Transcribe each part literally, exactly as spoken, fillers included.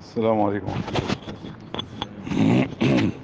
السلام عليكم ورحمة الله.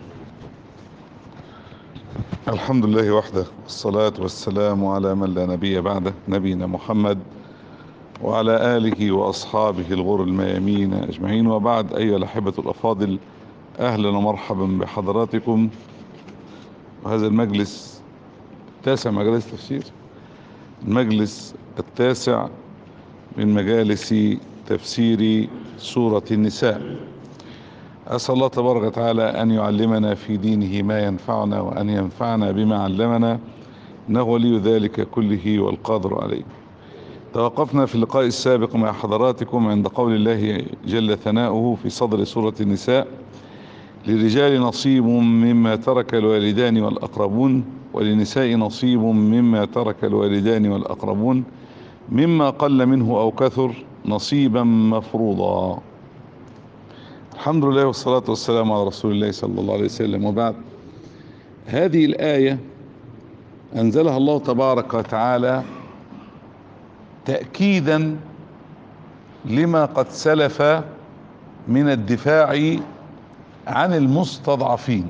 الحمد لله وحده، والصلاة والسلام على من لا نبي بعده، نبينا محمد وعلى آله وأصحابه الغر الميامين أجمعين، وبعد. أيها الأحبة الأفاضل، أهلا ومرحبا بحضراتكم وهذا المجلس التاسع، مجالس تفسير، المجلس التاسع من مجالس تفسير سورة النساء. أسأل الله تبارك وتعالى أن يعلمنا في دينه ما ينفعنا، وأن ينفعنا بما علمنا، إنه ولي ذلك كله والقادر عليه. توقفنا في اللقاء السابق مع حضراتكم عند قول الله جل ثناؤه في صدر سورة النساء: للرجال نصيب مما ترك الوالدان والأقربون، وللنساء نصيب مما ترك الوالدان والأقربون، مما قل منه أو كثر، نصيبا مفروضا. الحمد لله والصلاة والسلام على رسول الله صلى الله عليه وسلم. وبعد، هذه الآية أنزلها الله تبارك وتعالى تأكيدا لما قد سلف من الدفاع عن المستضعفين.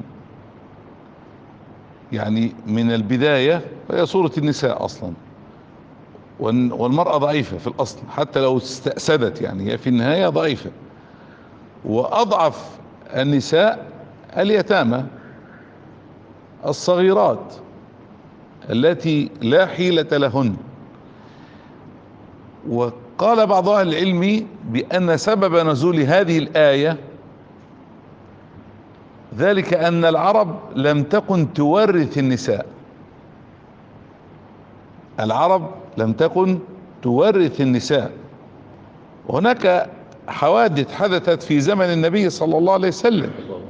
يعني من البداية هي سورة النساء أصلا، والمرأة ضعيفة في الأصل حتى لو استأسدت، يعني هي في النهاية ضعيفة. وأضعف النساء اليتامى الصغيرات التي لا حيلة لهن. وقال بعض أهل العلم بأن سبب نزول هذه الآية ذلك أن العرب لم تكن تورث النساء. العرب لم تكن تورث النساء. وهناك حوادث حدثت في زمن النبي صلى الله عليه وسلم،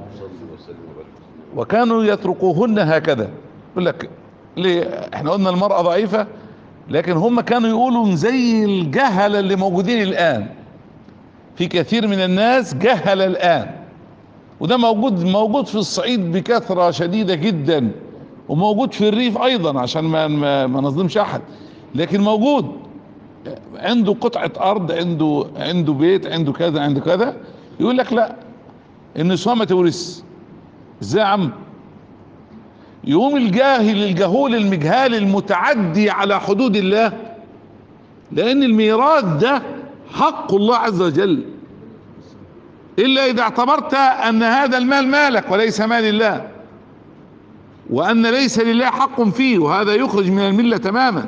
وكانوا يتركوهن هكذا. يقول لك ليه؟ احنا قلنا المرأة ضعيفة، لكن هم كانوا يقولوا زي الجهلة اللي موجودين الآن. في كثير من الناس جهل الآن، وده موجود موجود في الصعيد بكثرة شديدة جدا، وموجود في الريف أيضا عشان ما ما, ما نظلمش أحد، لكن موجود. عنده قطعة أرض، عنده عنده بيت، عنده كذا عنده كذا، يقول لك لا، النسوان ما تورث. ازاي يا عم؟ يقوم الجاهل الجهول المجهال المتعدي على حدود الله، لأن الميراث ده حق الله عز وجل، إلا إذا اعتبرت أن هذا المال مالك وليس مال الله، وأن ليس لله حق فيه، وهذا يخرج من الملة تماما.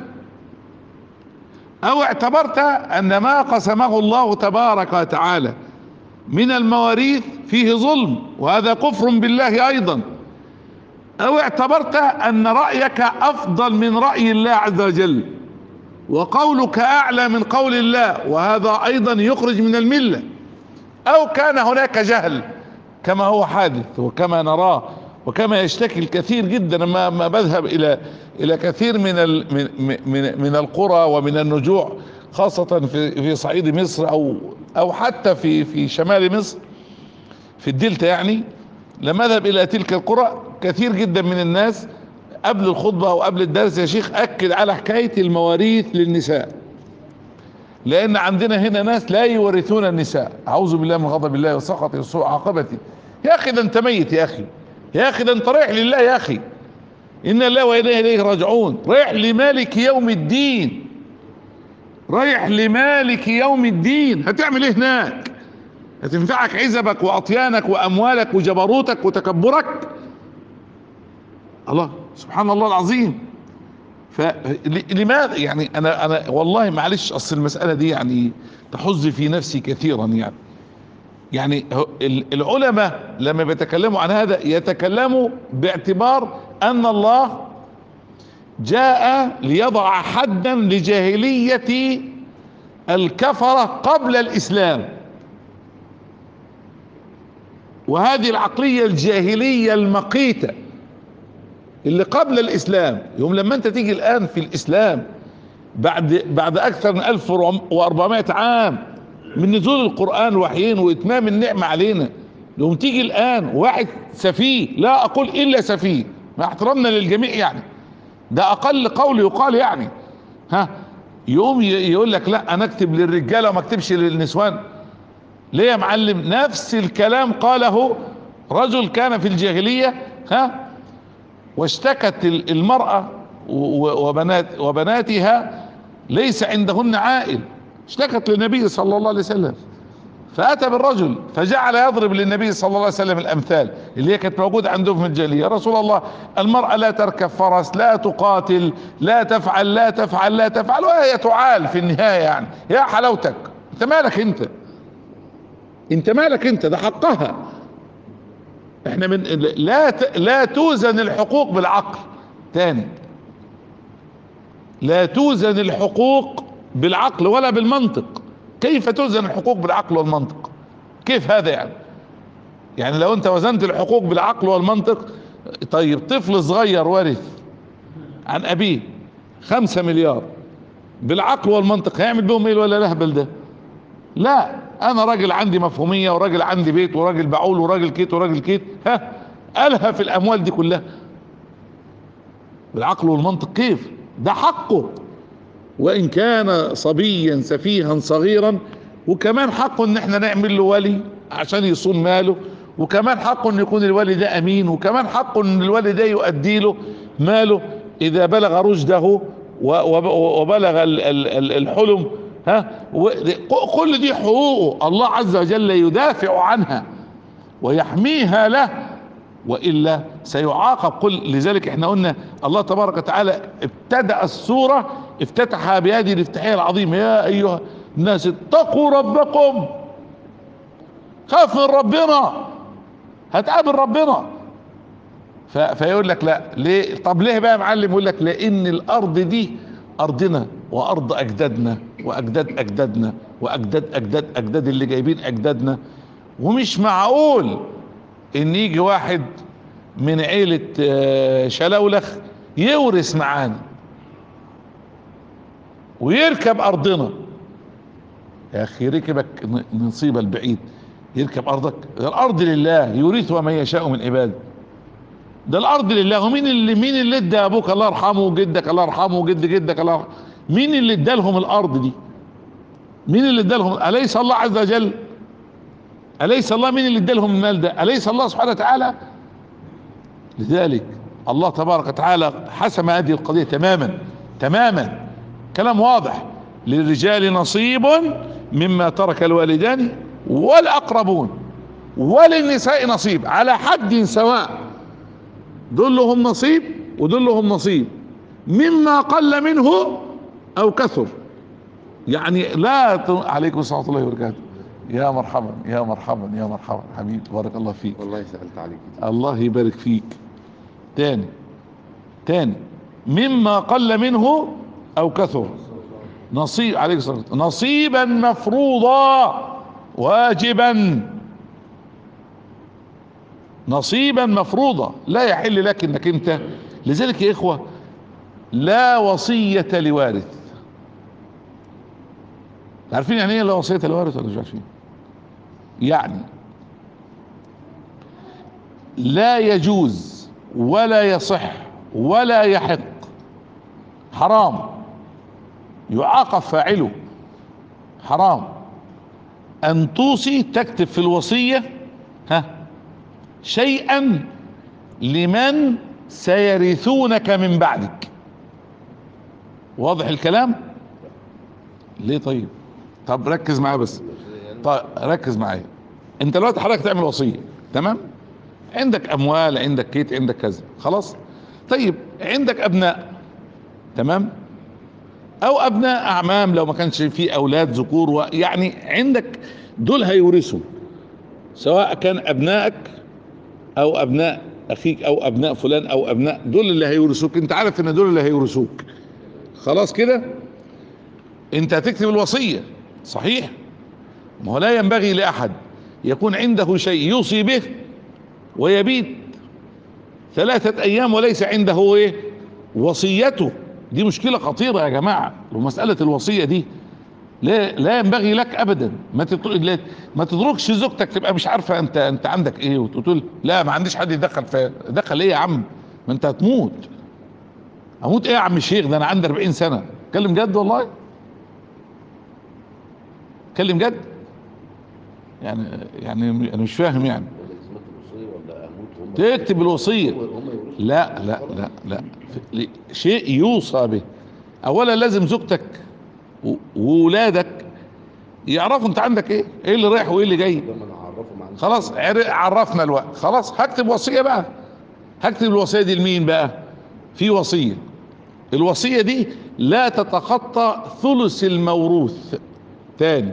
أو اعتبرت أن ما قسمه الله تبارك وتعالى من المواريث فيه ظلم، وهذا كفر بالله أيضا. أو اعتبرت أن رأيك أفضل من رأي الله عز وجل، وقولك أعلى من قول الله، وهذا أيضا يخرج من الملة. أو كان هناك جهل كما هو حادث وكما نراه وكما يشتكي الكثير جدا. ما ما بذهب إلى إلى كثير من ال من من من القرى ومن النجوع، خاصة في في صعيد مصر أو أو حتى في في شمال مصر في الدلتا. يعني لما اذهب إلى تلك القرى، كثير جدا من الناس قبل الخطبة أو قبل الدرس يا شيخ أكد على حكاية المواريث للنساء، لأن عندنا هنا ناس لا يورثون النساء. أعوذ بالله من غضب الله وسخطه وسوء عاقبته. يا أخي ده أنت ميت، يا أخي يا أخي ده أنت رايح لله، يا أخي إن الله وإنا إليه راجعون. رايح لمالك يوم الدين، رايح لمالك يوم الدين. هتعمل إيه هناك؟ هتنفعك عزبك وأطيانك وأموالك وجبروتك وتكبرك؟ الله سبحان الله العظيم. فلماذا يعني انا انا والله معلش، اصل المسألة دي يعني تحز في نفسي كثيرا. يعني يعني العلماء لما بيتكلموا عن هذا يتكلموا باعتبار ان الله جاء ليضع حدا لجاهلية الكفرة قبل الاسلام. وهذه العقلية الجاهلية المقيتة اللي قبل الاسلام، يوم لما انت تيجي الان في الاسلام بعد بعد اكثر من ألف وأربعمائة عام من نزول القرآن وحيين واتمام النعمة علينا، يوم تيجي الان واحد سفيه، لا اقول الا سفيه مع احترامنا للجميع، يعني ده اقل قول يقال، يعني ها، يقوم يقول لك لا انا اكتب للرجالة وما اكتبش للنسوان. ليه يا معلم؟ نفس الكلام قاله رجل كان في الجاهلية، ها، واشتكت المرأة وبنات وبناتها ليس عندهن عائل، اشتكت للنبي صلى الله عليه وسلم، فأتى بالرجل فجعل يضرب للنبي صلى الله عليه وسلم الأمثال اللي هي كانت موجودة عندهم في الجاهلية. يا رسول الله، المرأة لا تركب فرس، لا تقاتل، لا تفعل لا تفعل لا تفعل، وهي تعال في النهاية. يعني يا حلاوتك، انت مالك انت انت مالك انت ده حقها. احنا من لا ت... لا توزن الحقوق بالعقل. تاني، لا توزن الحقوق بالعقل ولا بالمنطق. كيف توزن الحقوق بالعقل والمنطق؟ كيف هذا يعني؟ يعني لو انت وزنت الحقوق بالعقل والمنطق، طيب طفل صغير ورث عن ابيه خمسة مليار، بالعقل والمنطق هيعمل بهم ايه ولا الاهبل ده؟ لا، انا راجل عندي مفهومية، وراجل عندي بيت، وراجل بعول، وراجل كيت وراجل كيت، ها، الها في الاموال دي كلها بالعقل والمنطق؟ كيف؟ ده حقه، وان كان صبيا سفيها صغيرا، وكمان حقه ان احنا نعمل له ولي عشان يصون ماله، وكمان حقه ان يكون الولي ده امين، وكمان حقه ان الولي ده يؤدي له ماله اذا بلغ رشده وبلغ الحلم، ها. كل دي حقوقه، الله عز وجل يدافع عنها ويحميها له، والا سيعاقب. قل لذلك احنا قلنا الله تبارك وتعالى ابتدأ السورة افتتحها بهذه الافتتاحية العظيمة: يا ايها الناس اتقوا ربكم. خاف من ربنا، هتقابل ربنا. فيقول لك لا ليه؟ طب ليه بقى يا معلم؟ يقول لك لان الارض دي ارضنا وارض اجدادنا واجداد اجدادنا واجداد اجداد اجداد اللي جايبين اجدادنا، ومش معقول ان يجي واحد من عيلة شلولخ يورث معانا ويركب ارضنا. يا اخي ركبك نصيب البعيد، يركب ارضك؟ ده الارض لله يورثها من يشاء من عباده. ده الارض لله. ومين اللي مين اللي ادى ابوك الله يرحمه وجدك الله يرحمه وجد جدك الله يرحمه؟ مين اللي ادى لهم الارض دي؟ مين اللي ادى لهم؟ اليس الله عز وجل؟ اليس الله؟ مين اللي ادى لهم المال ده؟ اليس الله سبحانه وتعالى؟ لذلك الله تبارك وتعالى حسم هذه القضية تماما تماما، كلام واضح: للرجال نصيب مما ترك الوالدان والاقربون وللنساء نصيب على حد سواء. دول لهم نصيب ودول لهم نصيب مما قل منه او كثر. يعني لا ت... عليكم السلام ورحمة الله وبركاته. يا مرحبا يا مرحبا يا مرحبا حبيبي، بارك الله فيك. والله سألت عليك. الله يبارك فيك. تاني تاني، مما قل منه او كثر. نصيب، عليك الصلاة، نصيبا مفروضا واجبا. نصيبا مفروضا، لا يحل لك انك انت. لذلك يا اخوة لا وصية لوارث. عارفين يعني ايه لا وصية لوارث ولا مش عارفين؟ يعني لا يجوز ولا يصح ولا يحق، حرام، يعاقب فاعله، حرام ان توصي تكتب في الوصية ها شيئا لمن سيرثونك من بعدك. واضح الكلام؟ ليه؟ طيب طب ركز معايا بس. طيب ركز معايا. انت دلوقتي حضرتك تعمل وصية، تمام؟ عندك اموال، عندك كيت، عندك كذا، خلاص. طيب عندك ابناء، تمام، او ابناء اعمام لو ما كانش في اولاد ذكور، و... يعني عندك دول هيورثوا، سواء كان ابنائك او ابناء اخيك او ابناء فلان او ابناء، دول اللي هيورثوك. انت عارف ان دول اللي هيورثوك، خلاص كده. انت هتكتب الوصية صحيح، ما هو لا ينبغي لاحد يكون عنده شيء يوصي به ويبيت ثلاثة ايام وليس عنده ايه وصيته. دي مشكلة خطيرة يا جماعة، ومسألة الوصية دي لا لا ينبغي لك ابدا. ما تترك ما تتركش زوجتك تبقى مش عارفة انت انت عندك ايه وتقول لا ما عنديش حد يدخل في دخل. ايه يا عم؟ ما انت هتموت. اموت ايه يا عم الشيخ؟ ده انا عندي أربعين سنة. اتكلم جد والله، اتكلم جد. يعني يعني انا مش فاهم يعني. ولا الوصية ولا اموت وهم تكتب الوصية. هم يورثوا؟ لا لا لا لا شيء يوصى به. اولا لازم زوجتك و- وولادك يعرفوا انت عندك ايه، ايه اللي رايح وايه اللي جاي. لما نعرفهم عن خلاص عر- عرفنا الوقت، خلاص هكتب وصية بقى. هكتب الوصية دي لمين بقى؟ في وصية، الوصية دي لا تتخطى ثلث الموروث. تاني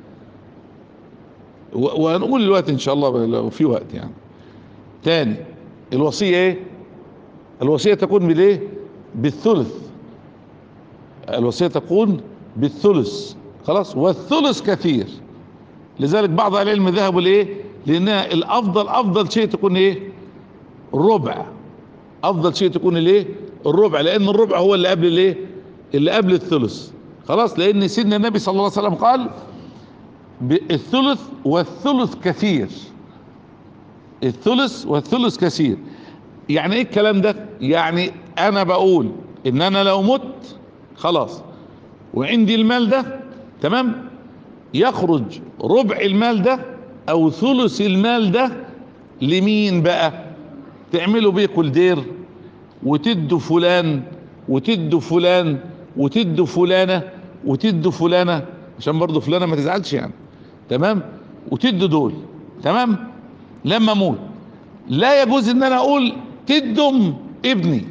و- وهنقول الوقت ان شاء الله لو في وقت يعني. تاني الوصية ايه؟ الوصية تكون بالايه؟ بالثلث. الوصية تكون بالثلث. خلاص، والثلث كثير، لذلك بعض اهل العلم ذهبوا لايه؟ لانها الافضل، افضل شيء تكون ايه؟ الربع. افضل شيء تكون الايه؟ الربع، لان الربع هو اللي قبل الايه؟ اللي قبل الثلث. خلاص، لان سيدنا النبي صلى الله عليه وسلم قال بالثلث والثلث كثير. الثلث والثلث كثير. يعني ايه الكلام ده؟ يعني انا بقول ان انا لو مت خلاص وعندي المال ده، تمام، يخرج ربع المال ده او ثلث المال ده لمين بقى؟ تعملوا بيه كل دير، وتدوا فلان وتدوا فلان وتدوا فلانة وتدوا فلانة، عشان برضو فلانة ما تزعلش يعني، تمام، وتدوا دول، تمام. لما اموت لا يجوز ان انا اقول تدم ابني.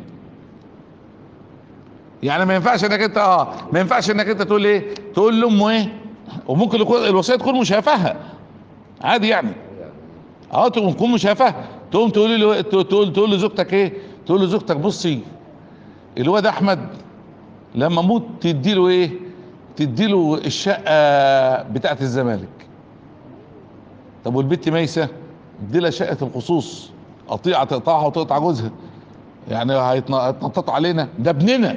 يعني ما ينفعش انك انت اه ما ينفعش انك انت تقول ايه؟ تقول لامه ايه؟ وممكن يكون الوصيه تكون مشافهه عادي يعني. اه تكون مشافهه، تقوم تقول له تقول تقول لزوجتك ايه؟ تقول لزوجتك بصي الواد احمد لما اموت تدي له ايه؟ تدي له الشقه بتاعت الزمالك. طب والبت ميسه ادي لها شقه الخصوص، قطيعه تقطعها وتقطع جوزها، يعني هيتنططوا علينا؟ ده ابننا،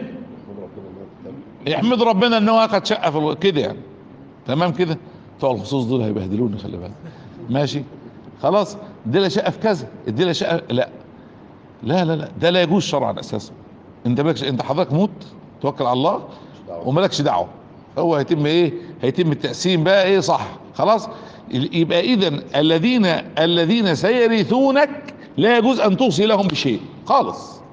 يحمد ربنا ان هو اخد شقه في ال- كده يعني، تمام كده. بتوع الخصوص دول هيبهدلونا، خلي بالك. ماشي، خلاص، ادي لها شقه في كذا، ادي لها شقه، لا لا لا لا ده لا يجوز شرعا اساسا. انت مالكش، انت حضرتك موت توكل على الله ومالكش دعوه. هو هيتم ايه؟ هيتم التقسيم بقى ايه؟ صح، خلاص. يبقى اذا الذين الذين سيرثونك لا يجوز ان توصي لهم بشيء خالص.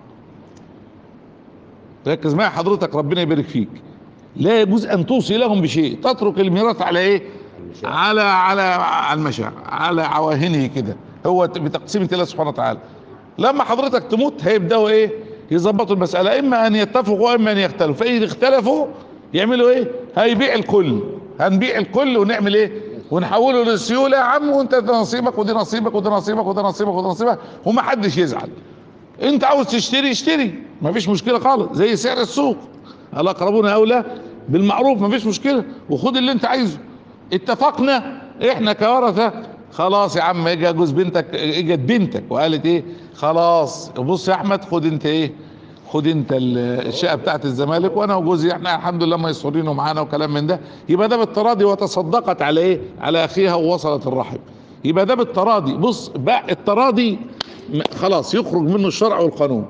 ركز معي حضرتك، ربنا يبارك فيك. لا يجوز ان توصي لهم بشيء، تترك الميراث على ايه؟ على على على المشاع، على عواهنه كده، هو بتقسيمة الله سبحانه وتعالى. لما حضرتك تموت هيبداوا ايه؟ يظبطوا المسألة، اما ان يتفقوا واما ان يختلفوا. فاذا اختلفوا يعملوا ايه؟ هيبيع الكل، هنبيع الكل ونعمل ايه؟ ونحوله للسيولة. يا عم وانت ده نصيبك ودي نصيبك وده نصيبك وده نصيبك وده نصيبك، ومحدش يزعل. انت عاوز تشتري اشتري، مفيش مشكلة خالص، زي سعر السوق، الاقربون اولى بالمعروف، مفيش مشكلة، وخد اللي انت عايزه. اتفقنا احنا كورثة، خلاص يا عم. اجى جوز بنتك، اجت بنتك وقالت ايه؟ خلاص بص يا احمد، خد انت ايه؟ خد انت ال- الشقه بتاعت الزمالك، وانا وجوزي احنا الحمد لله ميسورين ومعانا وكلام من ده. يبقى ده بالتراضي، وتصدقت على ايه؟ على اخيها ووصلت الرحم. يبقى ده بالتراضي. بص بقى التراضي م- خلاص يخرج منه الشرع والقانون.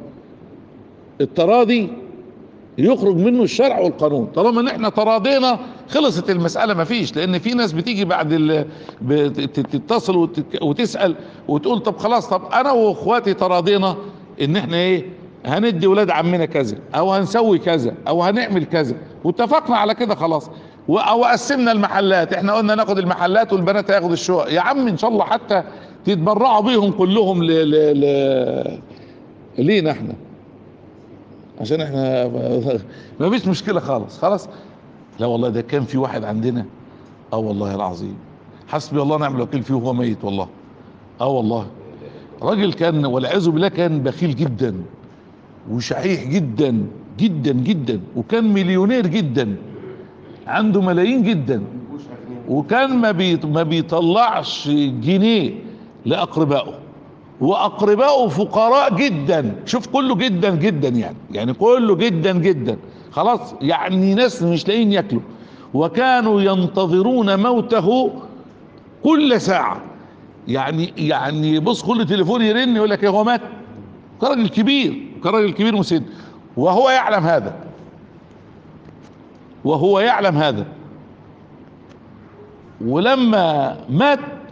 التراضي يخرج منه الشرع والقانون، طالما ان احنا تراضينا خلصت المسألة. ما فيش، لان في ناس بتيجي بعد ال... بت- تتصل وتت- وتسأل وتقول طب خلاص، طب انا واخواتي تراضينا ان احنا ايه؟ هندي ولاد عمنا كذا، او هنسوي كذا، او هنعمل كذا، واتفقنا على كده خلاص. و- او قسمنا المحلات، احنا قلنا ناخد المحلات والبنات هياخدوا الشقق. يا عم ان شاء الله حتى تتبرعوا بيهم كلهم ل... ل... ل... لينا احنا، عشان احنا ما فيش مشكلة خالص، خلاص. لا والله ده كان في واحد عندنا، اه والله العظيم، حسبي الله ونعم الوكيل فيه وهو ميت والله. اه والله راجل كان والعياذ بالله كان بخيل جدا وشحيح جدا جدا جدا، وكان مليونير جدا، عنده ملايين جدا، وكان ما بي ما بيطلعش جنيه لاقربائه، واقربائه فقراء جدا. شوف كله جدا جدا يعني، يعني كله جدا جدا، خلاص، يعني ناس مش لاقيين ياكلوا، وكانوا ينتظرون موته كل ساعة. يعني يعني بص كل تليفون يرن يقول لك إيه، هو مات. كراجل كبير، كراجل كبير مسن، وهو يعلم هذا، وهو يعلم هذا. ولما مات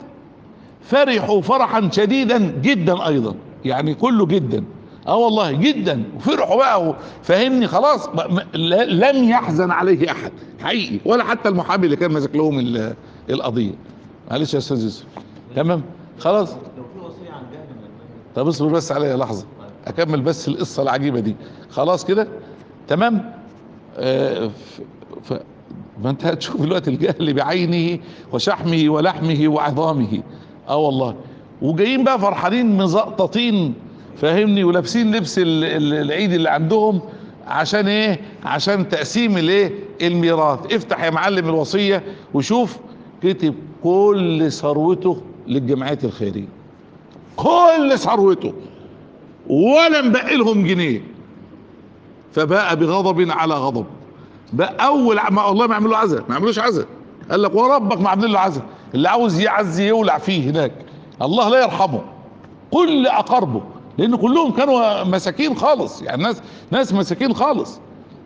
فرحوا فرحا شديدا جدا ايضا، يعني كله جدا، اه والله جدا، وفرحوا بقى، فاهمني؟ خلاص لم يحزن عليه احد حقيقي، ولا حتى المحامي اللي كان ماسك لهم القضيه. معلش يا استاذ يوسف، تمام خلاص. لو في وصيه عن جهل من طب اصبر بس عليا لحظه اكمل بس القصه العجيبه دي، خلاص كده تمام. آه ف... ف... ما انت هتشوف دلوقتي الجهل بعينه وشحمه ولحمه وعظامه، اه والله، وجايين بقى فرحانين مزقططين، فاهمني؟ ولابسين لبس ال... ال... العيد اللي عندهم، عشان ايه؟ عشان تقسيم الايه؟ الميراث. افتح يا معلم الوصيه وشوف، كتب كل ثروته للجمعيات الخيريه، كل ثروته، ولا مبقي لهم جنيه. فباء بغضب على غضب. بقى اول ما والله ما عملوا عزا، ما عملوش عزا، قال لك وربك ما عاملين له عزا. اللي عاوز يعزي يولع فيه هناك، الله لا يرحمه. كل اقاربه، لان كلهم كانوا مساكين خالص، يعني ناس ناس مساكين خالص.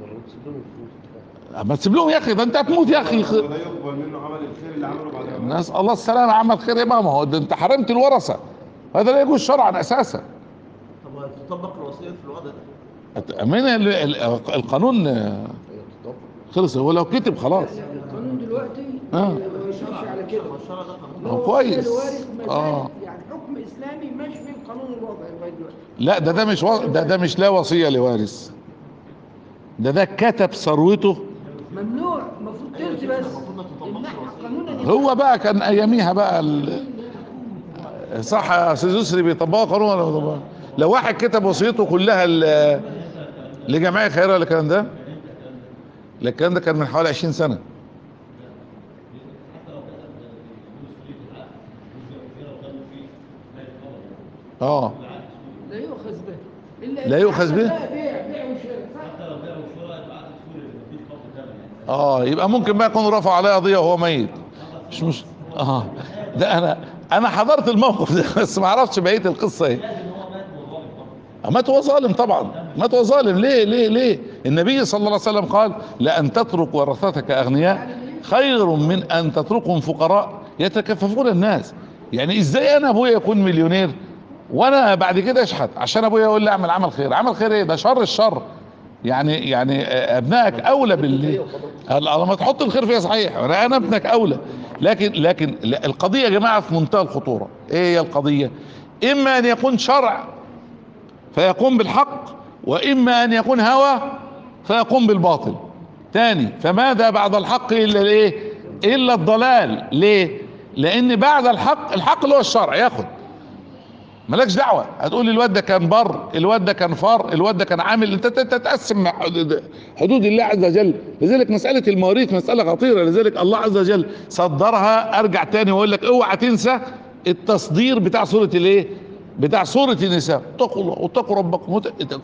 ما تسيب لهم يا اخي، ده انت هتموت يا اخي. لا يقبل منه عمل الخير اللي عمله بعد كده. ناس الله السلامه. عمل خير ايه بقى؟ ما هو ده انت حرمت الورثه، هذا لا يجوز شرعا اساسا. طب هتطبق الوصيه في الوضع ده؟ من ال- ال- القانون خلص، هو لو كتب خلاص. القانون دلوقتي آه. ما يشرفش على كده. الشرع ده قانون. هو كويس. الوارث ما آه. زال يعني حكم اسلامي ماشي في القانون الوضعي لغايه دلوقتي. لا ده ده مش و... ده ده مش لا وصيه لوارث، ده ده كتب ثروته. ممنوع، المفروض ترثي بس الناحيه قانونا. هو بقى كان اياميها بقى ال... صح يا استاذ يسري، بيطبقوا قانون ولا ما بيطبقوش؟ لو واحد كتب وصيته كلها ل... لجمعيه خيريه ولا الكلام ده، لا الكلام ده كان من حوالي عشرين سنه. اه لا يؤخذ به إلا لا يؤخذ به؟ لا بيع بيع وشراء. اه يبقى ممكن بقى يكون رفع عليه قضيه وهو ميت، مش مش اه ده انا انا حضرت الموقف ده، بس ما اعرفش بقيه القصه ايه. مات وهو ظالم طبعا، مات وهو ظالم. ليه ليه ليه النبي صلى الله عليه وسلم قال لأن تترك ورثتك أغنياء خير من أن تتركهم فقراء يتكففون الناس. يعني ازاي انا ابويا يكون مليونير وانا بعد كده اشحت عشان ابويا يقول لي اعمل عمل خير؟ عمل خير ايه؟ ده شر الشر. يعني يعني ابنائك اولى بال لما تحط الخير فيها صحيح، انا انا ابنك اولى. لكن لكن القضيه يا جماعه في منتهى الخطوره. ايه هي القضيه؟ اما ان يكون شرع فيقوم بالحق، واما ان يكون هوى فيقوم بالباطل. تاني، فماذا بعد الحق الا الايه؟ الا الضلال. ليه؟ لان بعد الحق، الحق اللي هو الشرع ياخد، مالكش دعوه. هتقول لي الواد ده كان بر، الواد ده كان فار، الواد ده كان عامل، انت تتقسم حدود الله عز وجل. لذلك مساله المواريث مساله خطيره، لذلك الله عز وجل صدرها. ارجع تاني واقول لك اوعى تنسى التصدير بتاع سوره الايه؟ بتاع سوره النساء. اتقوا الله واتقوا ربكم.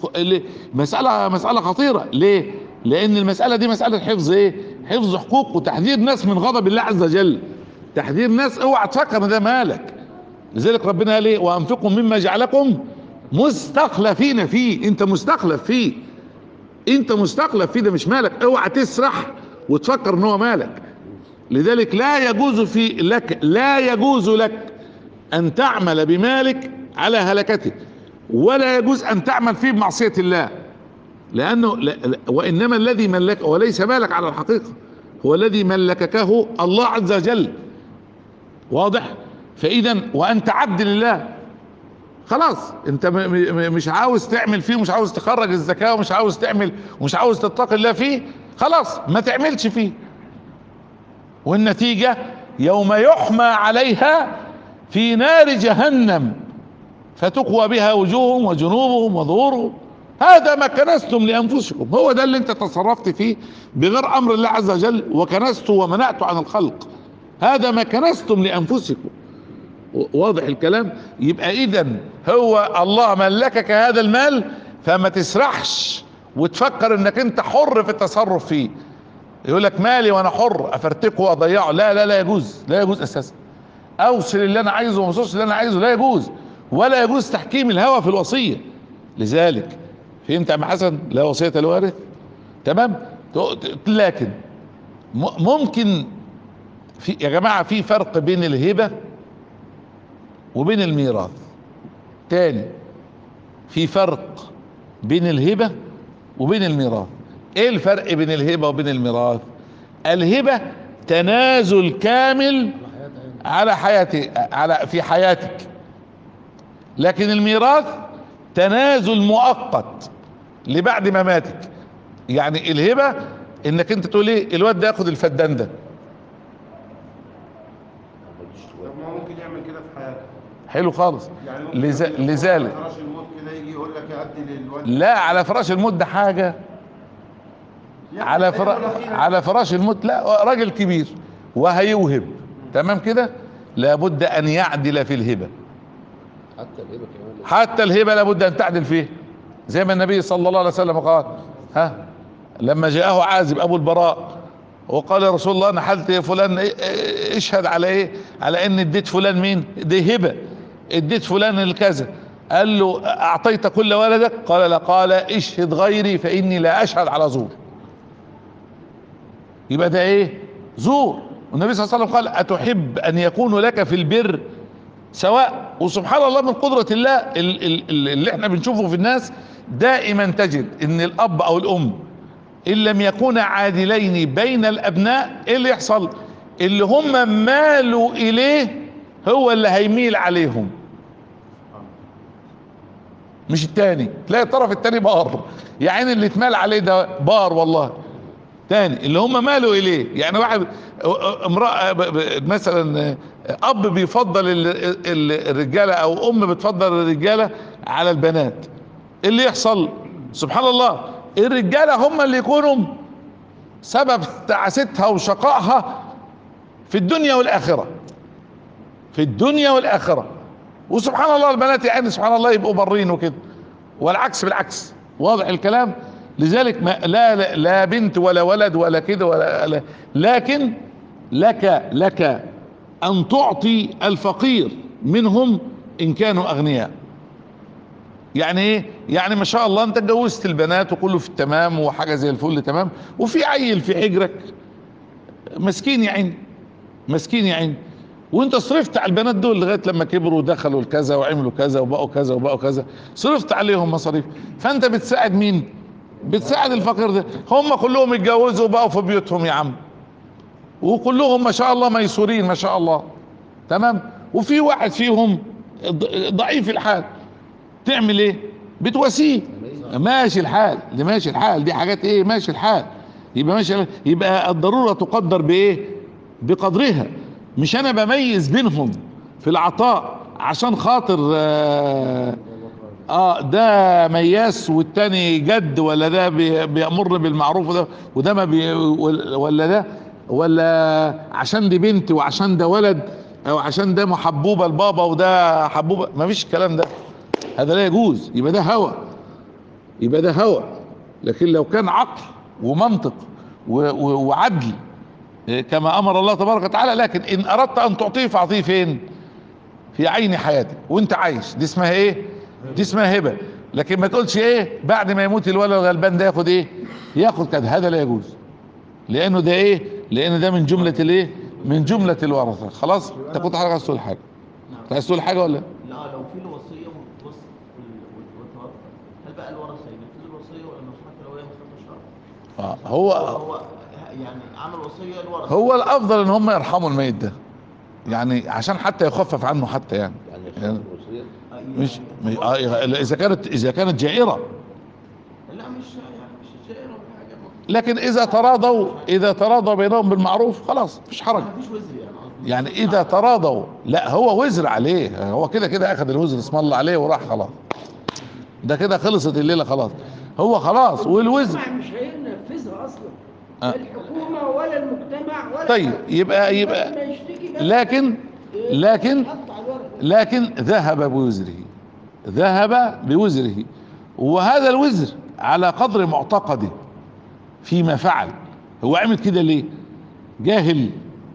مساله مساله خطيره. ليه؟ لان المساله دي مساله حفظ ايه؟ حفظ حقوق وتحذير ناس من غضب الله عز وجل. تحذير ناس، اوعى تفكر ان ده مالك. لذلك ربنا قال ايه؟ وانفقوا مما جعلكم مستخلفين فيه. انت مستخلف فيه، انت مستخلف فيه، ده مش مالك. اوعى تسرح وتفكر ان هو مالك. لذلك لا يجوز في لك لا يجوز لك ان تعمل بمالك على هلكته، ولا يجوز ان تعمل فيه بمعصية الله. لانه لا وانما الذي ملك، وليس مالك على الحقيقة، هو الذي ملككه الله عز وجل. واضح؟ فاذا وانت عبد لله، خلاص انت مش عاوز تعمل فيه، مش عاوز تخرج الزكاة، ومش عاوز تعمل، ومش عاوز تتقي الله فيه، خلاص ما تعملش فيه. والنتيجة يوم يحمى عليها في نار جهنم فتقوى بها وجوههم وجنوبهم وظهورهم هذا ما كنستم لانفسكم. هو ده اللي انت تصرفت فيه بغير امر الله عز وجل، وكنسته ومنعته عن الخلق. هذا ما كنستم لانفسكم. واضح الكلام؟ يبقى اذا هو الله ملكك هذا المال، فما تسرحش وتفكر انك انت حر في التصرف فيه. يقول لك مالي وانا حر افرتكه واضيعه. لا لا لا يجوز، لا يجوز اساسا. اوصل اللي انا عايزه وما اوصلش اللي انا عايزه، لا يجوز. ولا يجوز تحكيم الهوى في الوصيه. لذلك فهمت يا عم حسن؟ لا وصيه الوارث. تمام. لكن ممكن في يا جماعه في فرق بين الهبه وبين الميراث. تاني، في فرق بين الهبة وبين الميراث. ايه الفرق بين الهبة وبين الميراث؟ الهبة تنازل كامل على حياتي على في حياتك، لكن الميراث تنازل مؤقت لبعد مماتك. يعني الهبة انك انت تقول ايه، الواد ده ياخد الفدان ده. طب ما هو ممكن يعمل كده في حياته. حلو خالص. يعني ممكن لذ- يقول لك لذلك على فراش الموت كده يجي يقول لك ادي للواد. لا، على فراش الموت ده حاجة، يعني على الأيام فرا... الأخيرة. على فراش الموت لا، راجل كبير وهيوهب، تمام كده، لابد ان يعدل في الهبة. حتى الهبه كمان. حتى الهبة لابد ان تعدل فيه، زي ما النبي صلى الله عليه وسلم قال، ها لما جاءه عازب ابو البراء وقال يا رسول الله نحلت فلان، اشهد على ايه؟ على ان اديت فلان مين؟ دي هبة، اديت فلان الكذا. قال له اعطيت كل ولدك؟ قال لا. قال اشهد غيري فاني لا اشهد على زور. يبقى ده ايه؟ زور. والنبي صلى الله عليه وسلم قال اتحب ان يكون لك في البر سواء. وسبحان الله من قدرة الله ال- ال- اللي احنا بنشوفه في الناس دائما تجد ان الاب او الام ان لم يكونا عادلين بين الابناء، ايه اللي يحصل؟ اللي هم مالوا اليه هو اللي هيميل عليهم، مش التاني. تلاقي الطرف التاني بار، يعني اللي اتمال عليه ده بار والله. تاني اللي هم مالوا اليه، يعني واحد امرأة ب- ب- مثلا اب بيفضل ال- ال- الرجالة او ام بتفضل الرجالة على البنات، إيه اللي يحصل؟ سبحان الله، الرجالة هم اللي يكونوا سبب تعاستها وشقائها في الدنيا والاخرة، في الدنيا والاخرة. وسبحان الله البنات يعني سبحان الله يبقوا برين وكده، والعكس بالعكس. واضح الكلام؟ لذلك ما لا, لا لا بنت ولا ولد ولا كده ولا لا، لكن لك لك ان تعطي الفقير منهم ان كانوا اغنياء. يعني ايه؟ يعني ما شاء الله انت اتجوزت البنات وكله في التمام وحاجه زي الفل تمام، وفي عيل في حجرك مسكين يا عيني، مسكين يا عيني، وانت صرفت على البنات دول لغايه لما كبروا ودخلوا الكذا وعملوا كذا وبقوا كذا وبقوا كذا، صرفت عليهم مصاريف، فانت بتساعد مين؟ بتساعد الفقير ده. هم كلهم اتجوزوا وبقوا في بيوتهم يا عم، وكلهم ما شاء الله ميسورين ما شاء الله، تمام، وفي واحد فيهم ض- ضعيف الحال، تعمل ايه؟ بتواسيه. ماشي الحال دي، ماشي الحال دي حاجات ايه، ماشي الحال. يبقى ماشي، يبقى الضرورة تقدر بايه؟ بقدرها. مش انا بميز بينهم في العطاء عشان خاطر آه, اه ده مياس والتاني جد، ولا ده بي- بيأمر بالمعروف وده وده ما بي ولا ده، ولا عشان دي بنت وعشان ده ولد، او عشان ده محبوبة البابا وده حبوبة. ما فيش الكلام ده، هذا لا يجوز. يبقى ده هوى، يبقى ده هوى. لكن لو كان عقل ومنطق و- و- وعدل كما امر الله تبارك وتعالى، لكن ان اردت ان تعطيه فاعطيه فين؟ في عين حياتك وانت عايش، دي اسمها ايه؟ دي اسمها هبه. لكن ما تقولش ايه بعد ما يموت الولد الغلبان ده ياخد ايه؟ ياخد كده، هذا لا يجوز، لانه ده ايه؟ لان ده من جمله الايه؟ من جمله الورثه. خلاص؟ انت كنت حضرتك عايز تقول حاجه؟ نعم. عايز تقول حاجه ولا؟ لا، لو في الوصيه وصف وتوفى، هل بقى الورثه ينفذوا الوصيه ولا مش حتى لو هي خمسة شهر؟ آه هو هو يعني عمل وصيه الورثه. هو الافضل ان هم يرحموا الميت ده، يعني عشان حتى يخفف عنه حتى يعني, يعني يعني خلاص الوصيه. مش, مش آه اذا كانت اذا كانت جائره. لا مش يعني مش جائر ولا حاجه. لكن اذا تراضوا اذا تراضوا بينهم بالمعروف خلاص مفيش حرج. ما فيش وزر يعني قصدي. يعني اذا تراضوا، لا هو وزر عليه، هو كده كده اخذ الوزر اسم الله عليه وراح خلاص، ده كده خلصت الليله خلاص، هو خلاص والوزر. المجتمع مش هينفذها اصلا، آه. لا الحكومه ولا المجتمع ولا طيب حد. يبقى يبقى ما يشتكي بس لكن لكن يحط على الورق. لكن ذهب بوزره، ذهب بوزره، وهذا الوزر على قدر معتقده فيما فعل. هو عمل كده ليه؟ جاهل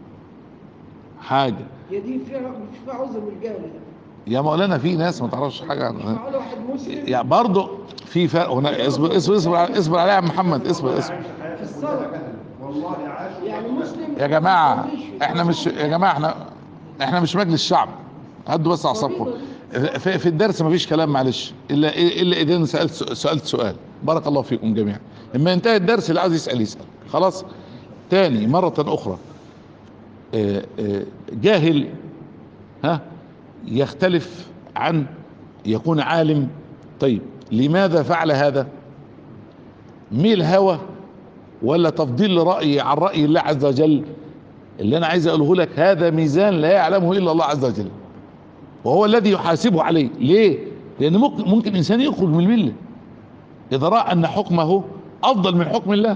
حاجة. هي دي فيها مش فيها عذر بالجهل ده. يا مولانا في ناس ما تعرفش حاجة مش عنها، معقول واحد مسلم يعني برضه في فرق هنا. اصبر اصبر اصبر اصبر عليها يا محمد، اصبر اصبر في الصلاة والله عاش. يعني مسلم يا جماعة ما يصليش في احنا مش يا جماعة احنا احنا مش مجلس شعب، هدوا بس اعصابكم. في, في الدرس مفيش كلام معلش، الا الا اذا انا سالت سالت سؤال. بارك الله فيكم جميعا. اما ينتهي الدرس اللي عاوز يسال يسال. خلاص. تاني مرة اخرى، آه، آه، جاهل ها يختلف عن يكون عالم. طيب لماذا فعل هذا؟ ميل هوى ولا تفضيل رأي عن رأي الله عز وجل؟ اللي انا عايز اقوله لك هذا ميزان لا يعلمه الا الله عز وجل، وهو الذي يحاسبه عليه. ليه؟ لان ممكن, ممكن انسان يخرج من المله اذا راى ان حكمه افضل من حكم الله،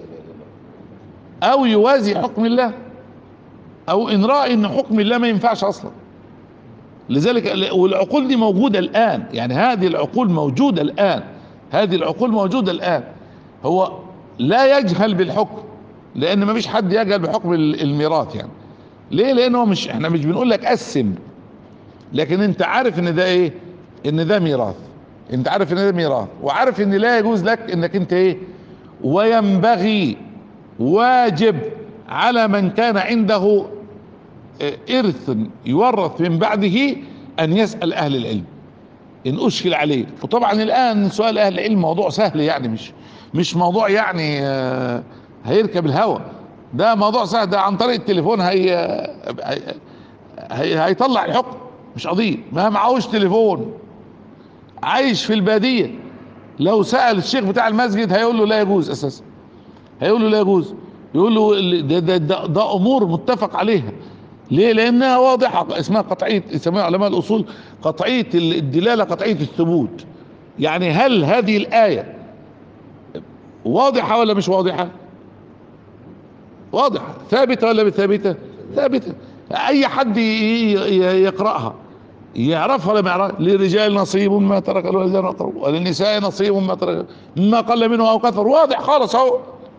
او يوازي حكم الله، او ان راى ان حكم الله ما ينفعش اصلا. لذلك والعقول دي موجوده الان، يعني هذه العقول موجوده الان، هذه العقول موجوده الان. هو لا يجهل بالحكم، لان ما فيش حد يجهل بحكم الميراث. يعني ليه؟ لانه مش احنا مش بنقول لك قسم، لكن انت عارف ان ده ايه؟ ان ده ميراث. انت عارف ان ده ميراث، وعارف ان لا يجوز لك انك انت ايه؟ وينبغي واجب على من كان عنده ارث يورث من بعده ان يسأل اهل العلم ان اشكل عليه. وطبعا الان سؤال اهل العلم موضوع سهل، يعني مش مش موضوع يعني هيركب الهوى، ده موضوع سهل، ده عن طريق التليفون هي هي هيطلع الحكم، مش قضية. ما معهوش تليفون، عايش في البادية، لو سأل الشيخ بتاع المسجد هيقول له لا يجوز اساسا، هيقول له لا يجوز، يقول له ده, ده, ده, ده امور متفق عليها. ليه؟ لانها واضحة، اسمها قطعية، يسموها علماء الاصول قطعية الدلالة، قطعية الثبوت. يعني هل هذه الآية واضحة ولا مش واضحة؟ واضحة. ثابتة ولا مش ثابتة؟ ثابتة. اي حد يقرأها يعرفها ولا ما يعرفها. للرجال نصيب مما ترك الوالدان واقربوا وللنساء نصيب مما ترك مما قل منه او كثر. واضح خالص اهو،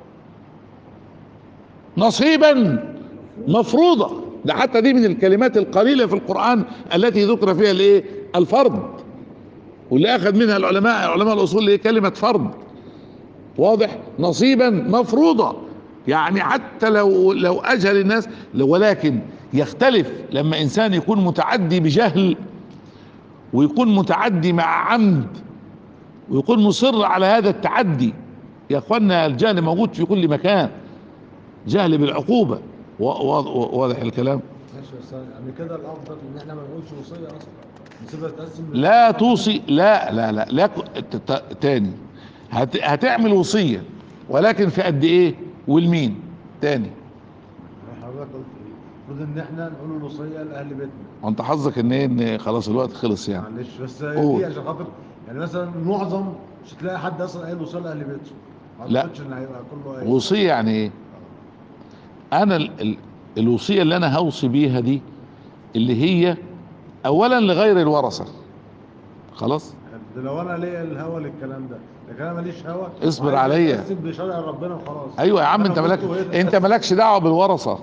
نصيبا مفروضة. ده حتى دي من الكلمات القليلة في القرآن التي ذكر فيها الايه؟ الفرض، واللي اخذ منها العلماء علماء الاصول اللي هي كلمة فرض. واضح؟ نصيبا مفروضة، يعني حتى لو لو اجهل الناس. ولكن يختلف لما انسان يكون متعدي بجهل، ويكون متعدي مع عمد، ويكون مصر على هذا التعدي. يا اخوانا الجهل موجود في كل مكان، جهل بالعقوبة. واضح الكلام؟ ماشي، بس يعني كده الافضل ان احنا ما نقولش وصية اصلا، نسيبها تقسم. لا توصي، لا لا لا, لا تاني هت هتعمل وصية، ولكن في قد ايه والمين؟ تاني حضرتك قلت المفروض ان احنا نقول الوصية لاهل بيتنا. وانت حظك ان ايه؟ ان خلاص الوقت خلص يعني. معلش بس قول. دي عشان خاطر يعني مثلا معظم مش هتلاقي حد اصلا قايل وصية لاهل بيته. ما لا. اعتقدش ان هيبقى كله قايل وصية يعني ايه؟ انا ال ال الوصية اللي انا هوصي بيها دي اللي هي اولا لغير الورثة. خلاص؟ ده لو انا ليا الهوى للكلام ده، لكن انا ماليش هوى. اصبر عليا. بس بشرع ربنا وخلاص. ايوه يا عم، انت مالك انت مالكش دعوة بالورثة.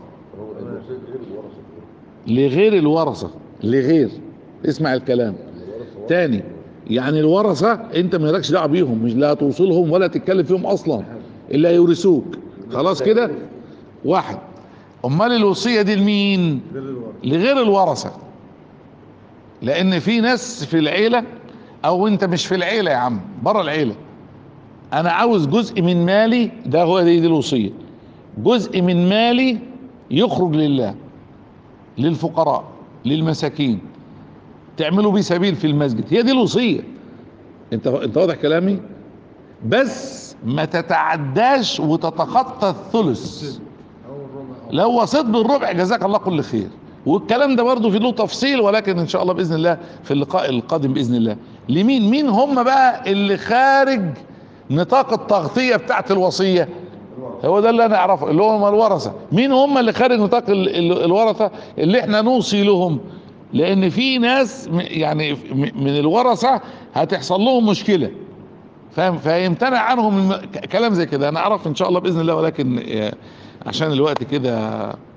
لغير الورثة، لغير، اسمع الكلام تاني. يعني الورثة انت مالكش دعوة بيهم، مش لا توصلهم ولا تتكلم فيهم اصلا الا يورثوك. خلاص كده؟ واحد. امال الوصية دي لمين؟ لغير الورثة. لان في ناس في العيلة، او انت مش في العيلة يا عم، بره العيلة، انا عاوز جزء من مالي، ده هو دي, دي الوصية، جزء من مالي يخرج لله، للفقراء، للمساكين، تعملوا بيه سبيل في المسجد. هي دي الوصية. انت انت واضح كلامي؟ بس ما تتعداش وتتخطى الثلث. لو وصيت بالربع جزاك الله كل خير. والكلام ده برضه في له تفصيل، ولكن ان شاء الله باذن الله في اللقاء القادم باذن الله. لمين؟ مين هم بقى اللي خارج نطاق التغطية بتاعت الوصية؟ هو ده اللي انا اعرفه، اللي هم الورثة. مين هم اللي خارج نطاق ال ال الورثة اللي احنا نوصي لهم؟ لان في ناس يعني من الورثة هتحصل لهم مشكلة، فاهم؟ فيمتنع عنهم كلام زي كده. انا اعرف ان شاء الله باذن الله، ولكن عشان الوقت كده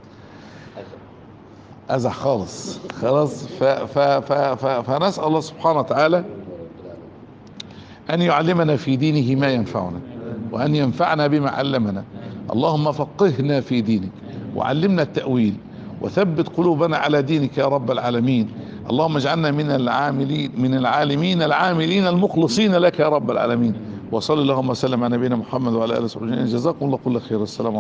ازح خالص خلاص. ف ف ف ف فنسأل الله سبحانه وتعالى ان يعلمنا في دينه ما ينفعنا، وان ينفعنا بما علمنا. اللهم فقهنا في دينك، وعلمنا التأويل، وثبت قلوبنا على دينك يا رب العالمين. اللهم اجعلنا من العاملين من العالمين العاملين المخلصين لك يا رب العالمين. وصلى اللهم وسلم على نبينا محمد وعلى اله وصحبه اجمعين. جزاكم الله كل خير. السلام عليكم.